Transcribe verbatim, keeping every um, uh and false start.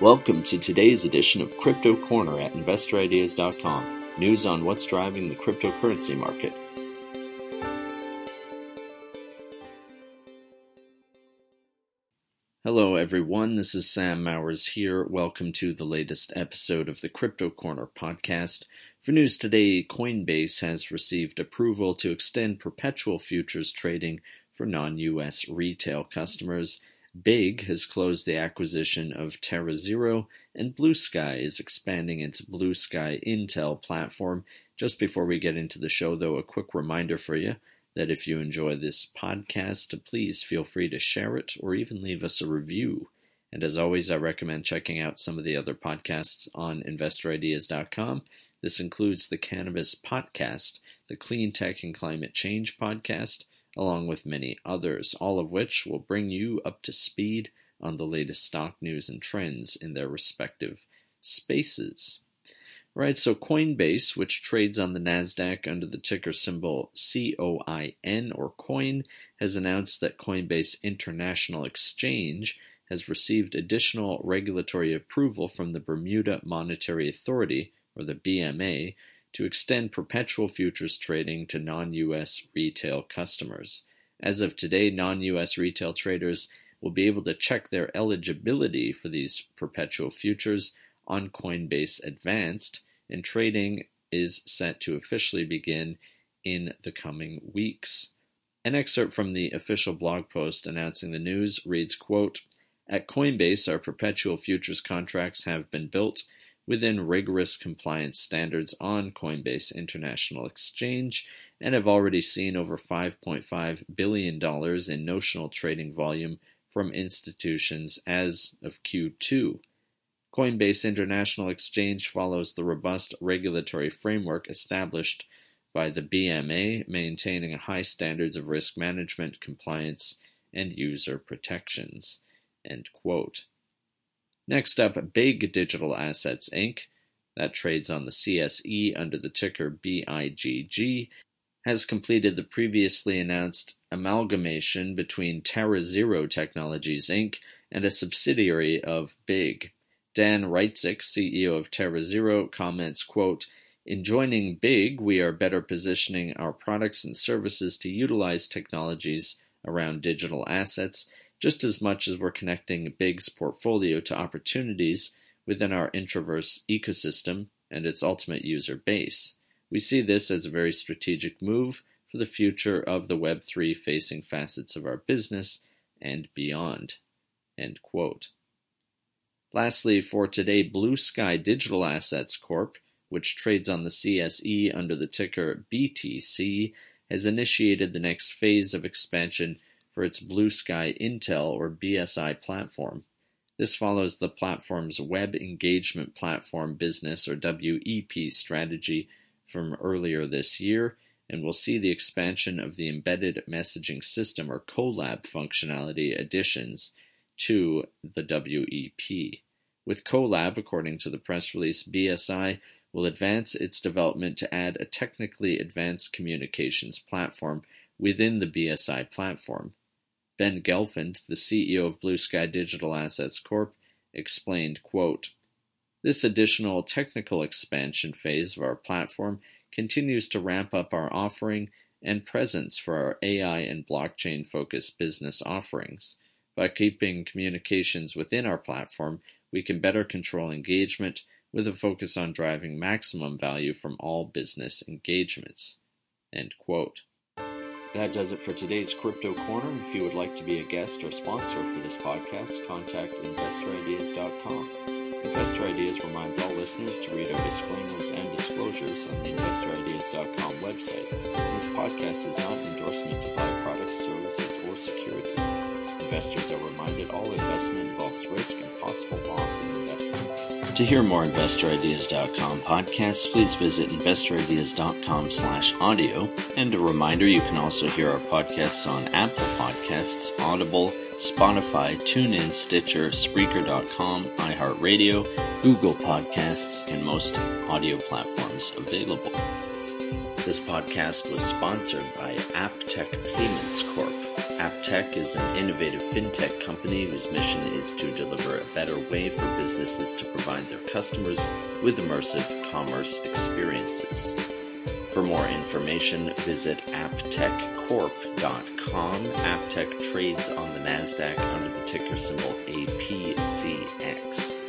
Welcome to today's edition of Crypto Corner at investor ideas dot com. News on what's driving the cryptocurrency market. Hello everyone, this is Sam Mowers here. Welcome to the latest episode of the Crypto Corner podcast. For news today, Coinbase has received approval to extend perpetual futures trading for non-U S retail customers. Big has closed the acquisition of TerraZero, and Blue Sky is expanding its Blue Sky Intel platform. Just before we get into the show, though, a quick reminder for you that if you enjoy this podcast, please feel free to share it or even leave us a review. And as always, I recommend checking out some of the other podcasts on investor ideas dot com. This includes the Cannabis Podcast, the Clean Tech and Climate Change Podcast, along with many others, all of which will bring you up to speed on the latest stock news and trends in their respective spaces. Right, so Coinbase, which trades on the NASDAQ under the ticker symbol C O I N or COIN, has announced that Coinbase International Exchange has received additional regulatory approval from the Bermuda Monetary Authority, or the B M A, to extend perpetual futures trading to non-U S retail customers. As of today, non-U S retail traders will be able to check their eligibility for these perpetual futures on Coinbase Advanced, and trading is set to officially begin in the coming weeks. An excerpt from the official blog post announcing the news reads, quote, "At Coinbase, our perpetual futures contracts have been built within rigorous compliance standards on Coinbase International Exchange and have already seen over five point five billion dollars in notional trading volume from institutions as of Q two. Coinbase International Exchange follows the robust regulatory framework established by the B M A, maintaining high standards of risk management, compliance, and user protections." End quote. Next up, Big Digital Assets Incorporated, that trades on the C S E under the ticker B I G G, has completed the previously announced amalgamation between TerraZero Technologies Incorporated and a subsidiary of Big. Dan Reitzik, C E O of TerraZero, comments, quote, "In joining Big, we are better positioning our products and services to utilize technologies around digital assets, just as much as we're connecting Big's portfolio to opportunities within our Introverse ecosystem and its ultimate user base. We see this as a very strategic move for the future of the Web three facing facets of our business and beyond." End quote. Lastly, for today, Blue Sky Digital Assets Corporation, which trades on the C S E under the ticker B T C, has initiated the next phase of expansion for its Blue Sky Intel or B S I platform. This follows the platform's Web Engagement Platform Business or W E P strategy from earlier this year, and will see the expansion of the Embedded Messaging System or Collab functionality additions to the W E P. With Collab, according to the press release, B S I will advance its development to add a technically advanced communications platform within the B S I platform. Ben Gelfand, the C E O of Blue Sky Digital Assets Corporation, explained, quote, "This additional technical expansion phase of our platform continues to ramp up our offering and presence for our A I and blockchain-focused business offerings. By keeping communications within our platform, we can better control engagement with a focus on driving maximum value from all business engagements." End quote. That does it for today's Crypto Corner. If you would like to be a guest or sponsor for this podcast, contact investor ideas dot com. Investor Ideas reminds all listeners to read our disclaimers and disclosures on the investor ideas dot com website. And this podcast is not an endorsement to buy products, services, or securities. Investors are reminded all investment involves risk and possible loss in investment. To hear more investor ideas dot com podcasts, please visit investor ideas dot com slash audio. And a reminder, you can also hear our podcasts on Apple Podcasts, Audible, Spotify, TuneIn, Stitcher, Spreaker dot com, iHeartRadio, Google Podcasts, and most audio platforms available. This podcast was sponsored by AppTech Payments Corporation. AppTech is an innovative fintech company whose mission is to deliver a better way for businesses to provide their customers with immersive commerce experiences. For more information, visit apptech corp dot com. AppTech trades on the NASDAQ under the ticker symbol A P C X.